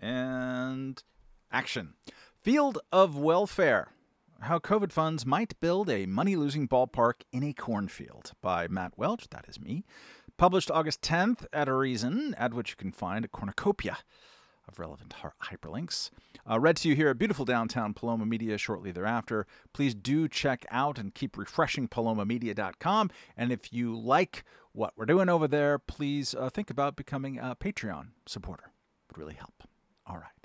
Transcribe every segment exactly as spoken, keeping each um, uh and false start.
And action. Field of Welfare. How COVID funds might build a money-losing ballpark in a cornfield by Matt Welch, that is me. Published August tenth at Reason, at which you can find a cornucopia of relevant hyperlinks. Uh, read to you here at beautiful downtown Paloma Media shortly thereafter. Please do check out and keep refreshing paloma media dot com. And if you like what we're doing over there, please uh, think about becoming a Patreon supporter. It would really help. All right.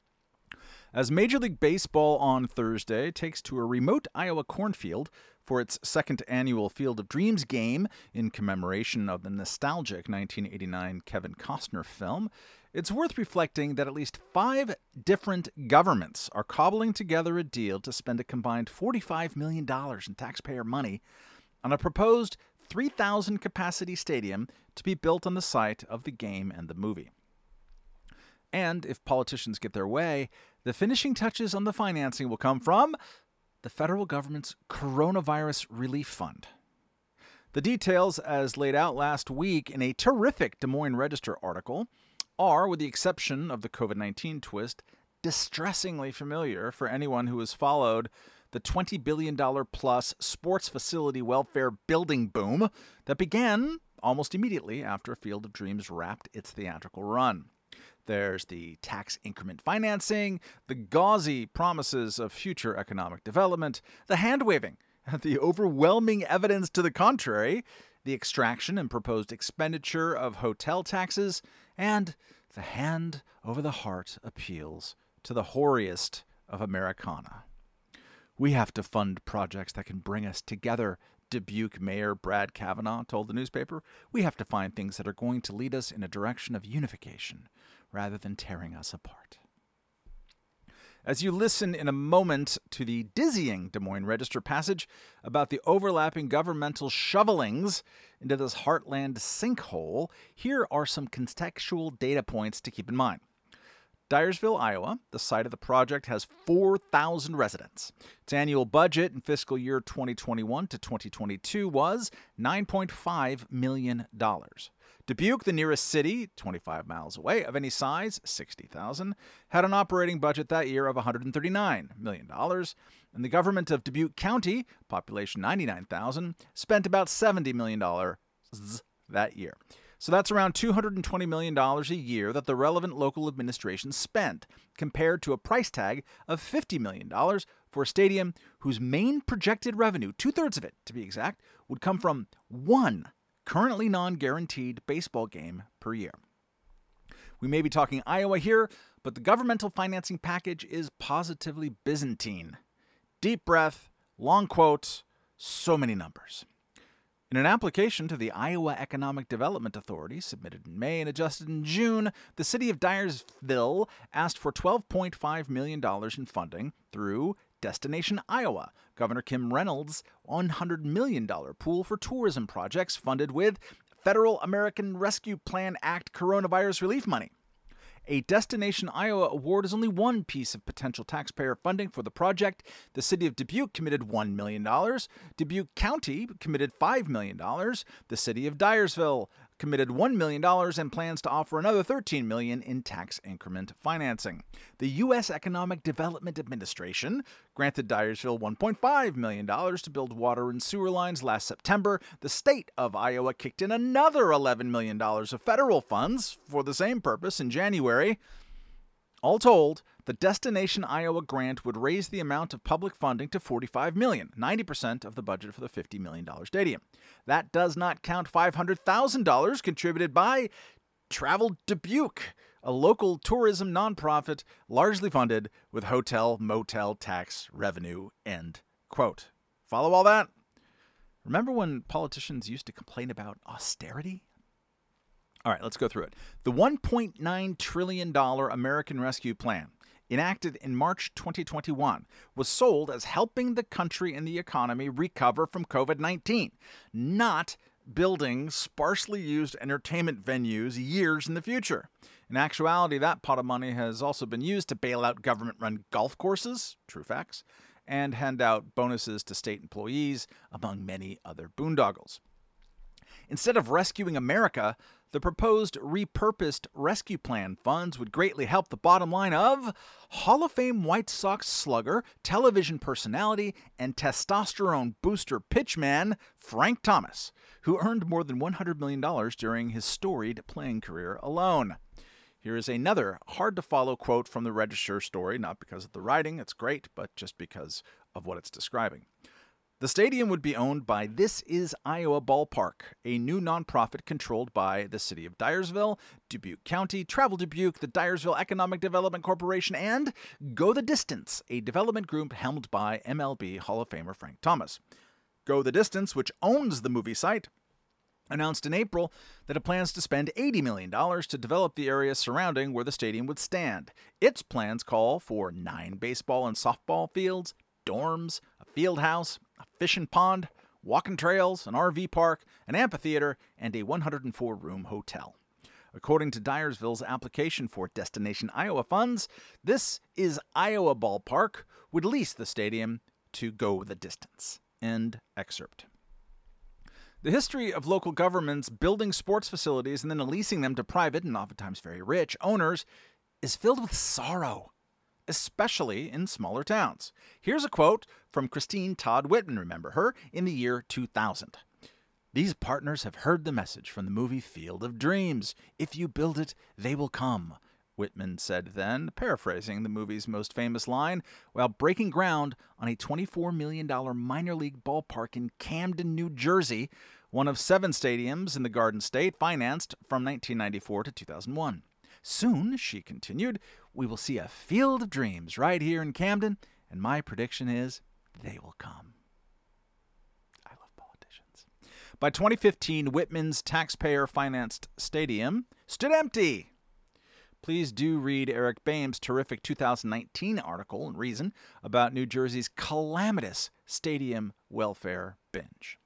As Major League Baseball on Thursday takes to a remote Iowa cornfield for its second annual Field of Dreams game in commemoration of the nostalgic nineteen eighty-nine Kevin Costner film, it's worth reflecting that at least five different governments are cobbling together a deal to spend a combined forty-five million dollars in taxpayer money on a proposed three thousand capacity stadium to be built on the site of the game and the movie. And if politicians get their way, the finishing touches on the financing will come from the federal government's Coronavirus Relief Fund. The details, as laid out last week in a terrific Des Moines Register article, are, with the exception of the COVID nineteen twist, distressingly familiar for anyone who has followed the twenty billion dollars plus sports facility welfare building boom that began almost immediately after Field of Dreams wrapped its theatrical run. There's the tax increment financing, the gauzy promises of future economic development, the hand-waving, the overwhelming evidence to the contrary, the extraction and proposed expenditure of hotel taxes, and the hand-over-the-heart appeals to the hoariest of Americana. We have to fund projects that can bring us together, Dubuque Mayor Brad Kavanaugh told the newspaper. We have to find things that are going to lead us in a direction of unification rather than tearing us apart. As you listen in a moment to the dizzying Des Moines Register passage about the overlapping governmental shovelings into this heartland sinkhole, here are some contextual data points to keep in mind. Dyersville, Iowa, the site of the project, has four thousand residents. Its annual budget in fiscal year twenty twenty-one to twenty twenty-two was nine point five million dollars. Dubuque, the nearest city, twenty-five miles away, of any size, sixty thousand, had an operating budget that year of one hundred thirty-nine million dollars, and the government of Dubuque County, population ninety-nine thousand, spent about seventy million dollars that year. So that's around two hundred twenty million dollars a year that the relevant local administration spent, compared to a price tag of fifty million dollars for a stadium whose main projected revenue, two-thirds of it to be exact, would come from one currently non-guaranteed baseball game per year. We may be talking Iowa here, but the governmental financing package is positively Byzantine. Deep breath, long quote, so many numbers. In an application to the Iowa Economic Development Authority, submitted in May and adjusted in June, the city of Dyersville asked for twelve point five million dollars in funding through Destination Iowa, Governor Kim Reynolds' one hundred million dollars pool for tourism projects funded with Federal American Rescue Plan Act coronavirus relief money. A Destination Iowa award is only one piece of potential taxpayer funding for the project. The city of Dubuque committed one million dollars. Dubuque County committed five million dollars. The city of Dyersville committed one million dollars and plans to offer another thirteen million dollars in tax increment financing. The U S Economic Development Administration granted Dyersville one point five million dollars to build water and sewer lines last September. The state of Iowa kicked in another eleven million dollars of federal funds for the same purpose in January. All told, the Destination Iowa grant would raise the amount of public funding to forty-five million dollars, ninety percent of the budget for the fifty million dollars stadium. That does not count five hundred thousand dollars contributed by Travel Dubuque, a local tourism nonprofit largely funded with hotel motel tax revenue, end quote. Follow all that? Remember when politicians used to complain about austerity? All right, let's go through it. The one point nine trillion dollars American Rescue Plan, enacted in March twenty twenty-one, was sold as helping the country and the economy recover from COVID nineteen, not building sparsely used entertainment venues years in the future. In actuality, that pot of money has also been used to bail out government-run golf courses, true facts, and hand out bonuses to state employees, among many other boondoggles. Instead of rescuing America, The proposed repurposed rescue plan funds would greatly help the bottom line of Hall of Fame White Sox slugger, television personality, and testosterone booster pitchman Frank Thomas, who earned more than one hundred million dollars during his storied playing career alone. Here is another hard-to-follow quote from the Register story, not because of the writing, it's great, but just because of what it's describing. The stadium would be owned by This Is Iowa Ballpark, a new nonprofit controlled by the city of Dyersville, Dubuque County, Travel Dubuque, the Dyersville Economic Development Corporation, and Go the Distance, a development group helmed by M L B Hall of Famer Frank Thomas. Go the Distance, which owns the movie site, announced in April that it plans to spend eighty million dollars to develop the area surrounding where the stadium would stand. Its plans call for nine baseball and softball fields, dorms, a field house, a fishing pond, walking trails, an R V park, an amphitheater, and a one hundred four room hotel. According to Dyersville's application for Destination Iowa funds, This Is Iowa Ballpark would lease the stadium to go the distance. End excerpt. The history of local governments building sports facilities and then leasing them to private and oftentimes very rich owners is filled with sorrow, especially in smaller towns. Here's a quote from Christine Todd Whitman, remember her, in the year two thousand. These partners have heard the message from the movie Field of Dreams. If you build it, they will come, Whitman said then, paraphrasing the movie's most famous line, while breaking ground on a twenty-four million dollars minor league ballpark in Camden, New Jersey, one of seven stadiums in the Garden State financed from nineteen ninety-four to two thousand one. Soon, she continued, we will see a Field of Dreams right here in Camden, and my prediction is they will come. I love politicians. By twenty fifteen, Whitman's taxpayer-financed stadium stood empty. Please do read Eric Bame's terrific two thousand nineteen article in Reason about New Jersey's calamitous stadium welfare binge.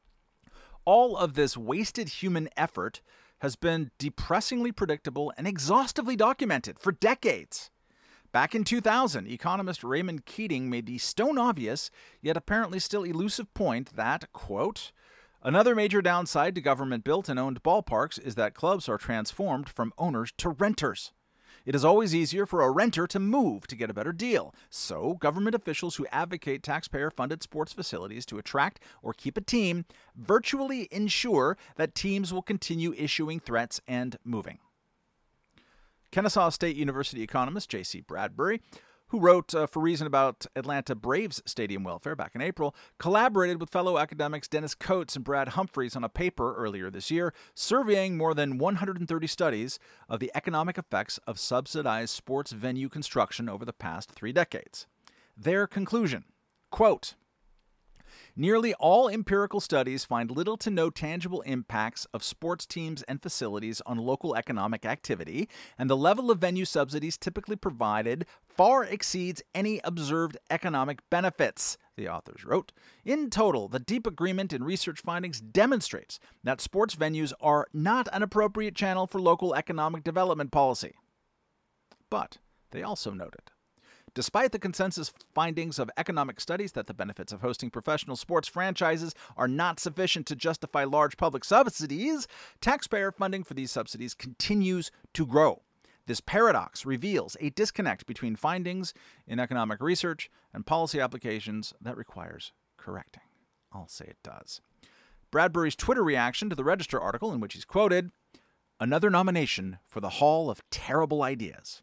All of this wasted human effort has been depressingly predictable and exhaustively documented for decades. Back in two thousand, economist Raymond Keating made the stone-obvious, yet apparently still elusive point that, quote, another major downside to government-built and owned ballparks is that clubs are transformed from owners to renters. It is always easier for a renter to move to get a better deal. So, government officials who advocate taxpayer-funded sports facilities to attract or keep a team virtually ensure that teams will continue issuing threats and moving. Kennesaw State University economist J C Bradbury, who wrote uh, for Reason about Atlanta Braves stadium welfare back in April, collaborated with fellow academics Dennis Coates and Brad Humphreys on a paper earlier this year, surveying more than one hundred thirty studies of the economic effects of subsidized sports venue construction over the past three decades. Their conclusion, quote, nearly all empirical studies find little to no tangible impacts of sports teams and facilities on local economic activity, and the level of venue subsidies typically provided far exceeds any observed economic benefits, the authors wrote. In total, the deep agreement in research findings demonstrates that sports venues are not an appropriate channel for local economic development policy. But they also noted, despite the consensus findings of economic studies that the benefits of hosting professional sports franchises are not sufficient to justify large public subsidies, taxpayer funding for these subsidies continues to grow. This paradox reveals a disconnect between findings in economic research and policy applications that requires correcting. I'll say it does. Bradbury's Twitter reaction to the Register article, in which he's quoted, another nomination for the Hall of Terrible Ideas.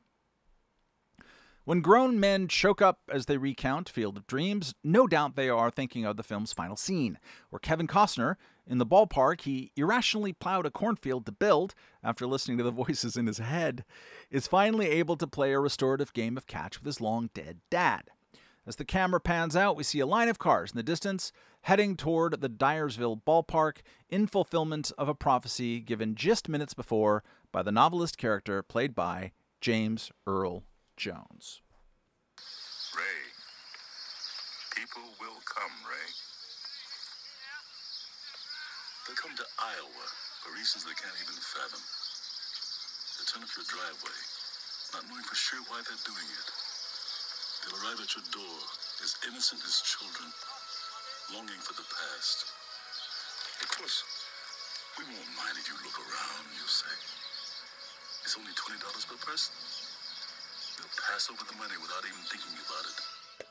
When grown men choke up as they recount Field of Dreams, no doubt they are thinking of the film's final scene, where Kevin Costner, in the ballpark he irrationally plowed a cornfield to build after listening to the voices in his head, is finally able to play a restorative game of catch with his long-dead dad. As the camera pans out, we see a line of cars in the distance heading toward the Dyersville ballpark in fulfillment of a prophecy given just minutes before by the novelist character played by James Earl Jones. Ray, people will come, Ray. They'll come to Iowa for reasons they can't even fathom. They'll turn up your driveway, not knowing for sure why they're doing it. They'll arrive at your door as innocent as children, longing for the past. Of course, We won't mind if you look around, you'll say. It's only twenty dollars per person. They'll pass over the money without even thinking about it.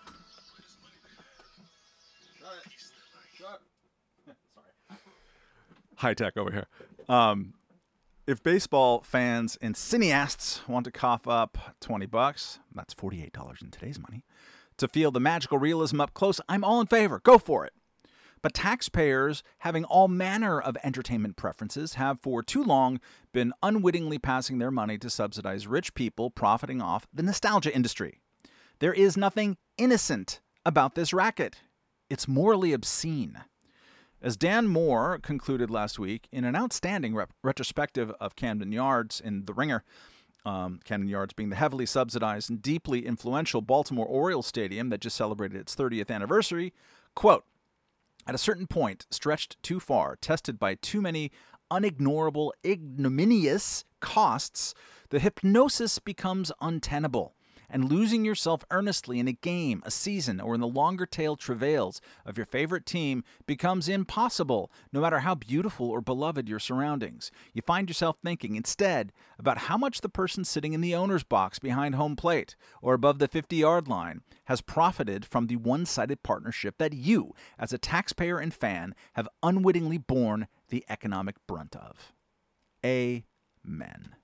Shut it. Sorry. High tech over here. Um, if baseball fans and cineasts want to cough up twenty bucks, that's forty-eight dollars in today's money, to feel the magical realism up close, I'm all in favor. Go for it. But taxpayers, having all manner of entertainment preferences, have for too long been unwittingly passing their money to subsidize rich people profiting off the nostalgia industry. There is nothing innocent about this racket. It's morally obscene. As Dan Moore concluded last week in an outstanding rep- retrospective of Camden Yards in The Ringer, um, Camden Yards being the heavily subsidized and deeply influential Baltimore Orioles stadium that just celebrated its thirtieth anniversary, quote, at a certain point, stretched too far, tested by too many unignorable, ignominious costs, the hypnosis becomes untenable, and losing yourself earnestly in a game, a season, or in the longer tail travails of your favorite team becomes impossible, no matter how beautiful or beloved your surroundings. You find yourself thinking instead about how much the person sitting in the owner's box behind home plate or above the fifty-yard line has profited from the one-sided partnership that you, as a taxpayer and fan, have unwittingly borne the economic brunt of. Amen.